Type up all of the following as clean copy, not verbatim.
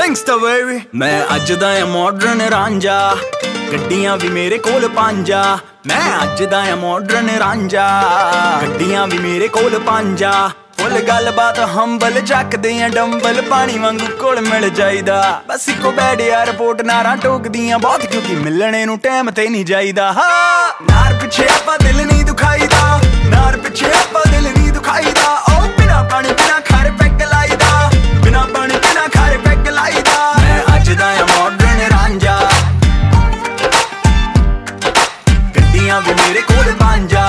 Gangster baby ਮੈਂ ਅੱਜ ਦਾ ਆ ਮਾਡਰਨ ਰਾਂਝਾ, ਗੱਡੀਆਂ ਵੀ ਮੇਰੇ ਕੋਲ ਪੰਜਾ। ਮੈਂ ਅੱਜ ਦਾ ਆ ਮਾਡਰਨ ਰਾਂਝਾ, ਗੱਡੀਆਂ ਵੀ ਮੇਰੇ ਕੋਲ ਪੰਜਾ। ਫੁੱਲ ਗੱਲਬਾਤ ਹੰਬਲ ਚੱਕਦੇ ਆ ਡੰਬਲ, ਪਾਣੀ ਵਾਂਗੂ ਕੋਲ ਮਿਲ ਜਾਈਦਾ। ਬਸ ਇੱਕੋ ਬੈਡ ਯਾਰ ਰਿਪੋਰਟ ਨਾਰਾਂ ਟੋਕਦੀਆਂ ਬਹੁਤ, ਕਿਉਂਕਿ ਮਿਲਣੇ ਨੂੰ ਟਾਈਮ ਤੇ ਨਹੀਂ ਜਾਈਦਾ। ਨਾਰ ਪਿੱਛੇ ਆਪਾਂ ਦਿਲ ਨਹੀਂ ਦੁਖਾਈਦਾ, ਨਾਰ ਪਿੱਛੇ ਆਪਾਂ ਦਿਲ ਨਹੀਂ ਦੁਖਾਈਦਾ। ਉਹ ਬਿਨਾ ਪਾਣੀ ਬਿਨਾ ਖਾਰੇ ਪੈਗ ਲਾਈਦਾ, ਬਿਨਾ ਪਾਣੀ ਬਿਨਾ ਖਾਰੇ ਪੈਗ ਲਾਈਦਾ। ਮੈਂ ਅੱਜ ਦਾ ਆ ਮਾਡਰਨ ਰਾਂਝਾ, ਗੱਡੀਆਂ ਵੀ ਮੇਰੇ ਕੋਲ ਪੰਜਾ।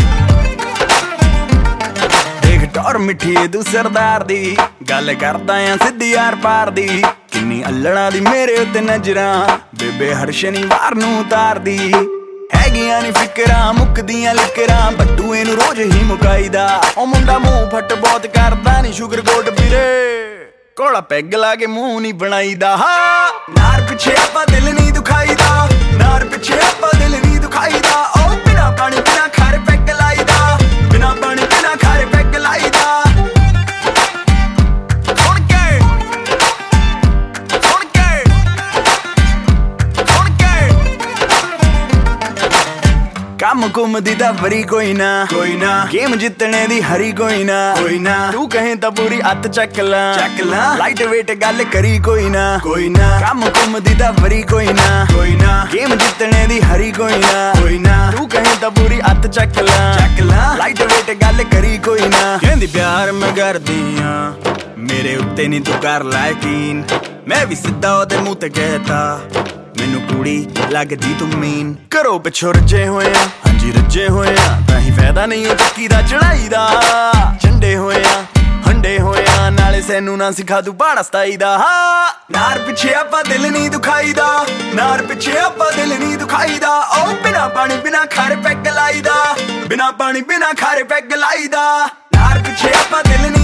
ਟੌਰ ਮਿੱਠੀ ਤੂੰ ਸਰਦਾਰ ਦੀ, ਗੱਲ ਕਰਦਾ ਆ ਸਿੱਧੀ ਯਾਰ ਪਾਰ ਦੀ। ਕਿੰਨੀ ਅਲੜਾਂ ਦੀ ਮੇਰੇ ਉੱਤੇ ਨਜ਼ਰਾਂ, ਬੇਬੇ ਹਰ ਸ਼ਨੀਵਾਰ ਨੂੰ ਉਤਾਰਦੀ। ਹੈਗੀਆਂ ਨੀ ਫਿਕਰਾਂ ਮੁੱਕਦੀਆਂ ਲਿਕਰਾਂ, ਬੱਟੂ ਇਹਨੂੰ ਰੋਜ਼ ਹੀ ਮੁਕਾਈਦਾ। ਉਹ ਮੁੰਡਾ ਮੂੰਹ ਫੱਟ ਬਹੁਤ ਕਰਦਾ ਨੀ ਸ਼ੂਗਰ ਕੋਟ ਵੀਰੇ, ਕੋਲਾ ਪੈਗ ਲਾ ਕੇ ਮੂੰਹ ਨੀ ਬਣਾਈਦਾ। ਨਾਰ ਪਿੱਛੇ ਆਪਾਂ ਦਿਲ ਨਹੀਂ ਦੁਖਾਈਦਾ, ਨਾਰ ਪਿੱਛੇ ਆਪਾਂ ਦਿਲ ਨਹੀਂ ਦੁਖਾਈਦਾ। ਉਹ ਬਿਨਾ ਪਾਣੀ ਬਿਨਾ ਖਾਰੇ ਪੈਗ ਲਾਈਦਾ, ਬਿਨਾ ਪਾਣੀ ਬਿਨਾ ਖਾਰੇ ਪੈਗ ਲਾਈਦਾ। ਕੰਮ ਕੁੰਮ ਦੀ ਤਾਂ ਵਰੀ ਕੋਈ ਨਾ, ਕੋਈ ਨਾ ਗੇਮ ਜਿੱਤਣੇ ਦੀ ਹਰੀ ਕੋਈ ਨਾ, ਕੋਈ ਨਾ ਤੂੰ ਕਹੇ ਤਾਂ ਪੂਰੀ ਅੱਤ ਚੱਕ ਲਾ, ਚੱਕ ਲਾ ਲਾਈਟ ਵੇਟ ਗੱਲ ਕਰੀ ਕੋਈ ਨਾ, ਕੋਈ ਨਾ ਕੰਮ ਕੁੰਮ ਦੀ ਤਾਂ ਵਰੀ ਕੋਈ ਨਾ, ਕੋਈ ਨਾ ਗੇਮ ਜਿੱਤਣੇ ਦੀ ਹਰੀ ਕੋਈ ਨਾ, ਕੋਈ ਨਾ ਤੂੰ ਕਹੇ ਤਾਂ ਪੂਰੀ ਅੱਤ ਚੱਕ ਲਾ, ਚੱਕ ਲਾ ਲਾਈਟ ਵੇਟ ਗੱਲ ਕਰੀ ਕੋਈ ਨਾ। ਕਹਿੰਦੀ ਪਿਆਰ ਮੈਂ ਕਰਦੀ ਆ, ਮੇਰੇ ਉੱਤੇ ਨੀ ਤੂੰ ਕਰ ਲੈ ਯਕੀਨ। ਮੈਂ ਵੀ ਸਿੱਧਾ ਉਹਦੇ ਮੂੰਹ ਤੇ ਕਹਿਤਾ, ਮੈਨੂੰ ਕੁੜੀ ਲੱਗਦੀ ਤੂੰ ਮੀਨ। ਘਰੋਂ ਪਿੱਛੋਂ ਰੱਜੇ ਹੋਏ ਆ, ਹਾਂਜੀ ਰੱਜੇ ਹੋਏ ਆ, ਤਾਂ ਹੀ ਫਾਇਦਾ ਨਹੀਂ ਉਹ ਚੱਕੀ ਦਾ ਚੜਾਈ ਦਾ। ਝੰਡੇ ਹੋਏ ਆ ਹੰਡੇ ਹੋਏ ਆ, ਨਾਲੇ ਸੈਨੂੰ ਨਾ ਸਿਖਾ ਤੂੰ ਬਾੜਾ ਸਤਾਈ ਦਾ। ਨਾਰ ਪਿੱਛੇ ਆਪਾਂ ਦਿਲ ਨਹੀਂ ਦੁਖਾਈਦਾ, ਨਾਰ ਪਿੱਛੇ ਆਪਾਂ ਦਿਲ ਨਹੀਂ ਦੁਖਾਈਦਾ। ਉਹ ਬਿਨਾ ਪਾਣੀ ਬਿਨਾ ਖਾਰੇ ਪੈਗ ਲਾਈਦਾ, ਬਿਨਾ ਪਾਣੀ ਬਿਨਾ ਖਾਰੇ ਪੈਗ ਲਾਈਦਾ। ਨਾਰ ਪਿੱਛੇ ਆਪਾਂ ਦਿਲ ਨਹੀਂ